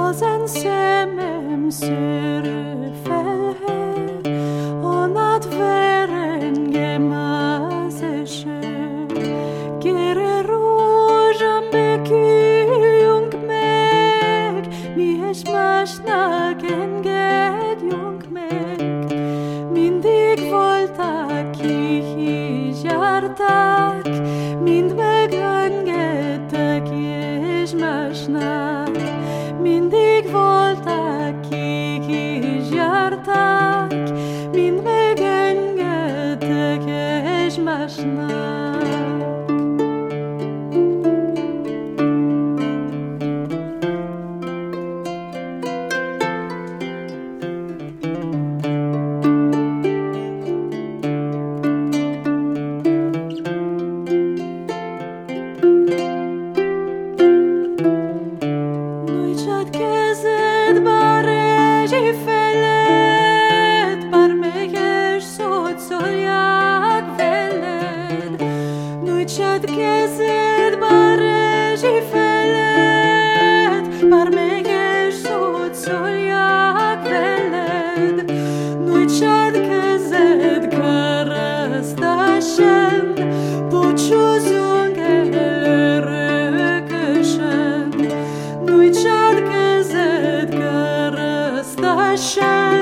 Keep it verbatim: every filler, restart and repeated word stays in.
az en szemem szőrő felhő, onnan verengem az eső. Gyere rózsám, beküljünk meg, mi egymásnak engedjünk meg. Mindig voltak, ki is jártak, mind megengedtek egymásnak. Mindig voltak, kik is jártak, mind megengedtek egymásnak. Nyújtsad kezedbe rezsi feled, bármelyes szót szólják veled. Nyújtsad kezedbe rezsi feled, bármelyes szót szólják veled. Nyújtsad kezed keresztesen, búcsúzzunk el örökösen. Nyújtsad kezed keresztesen,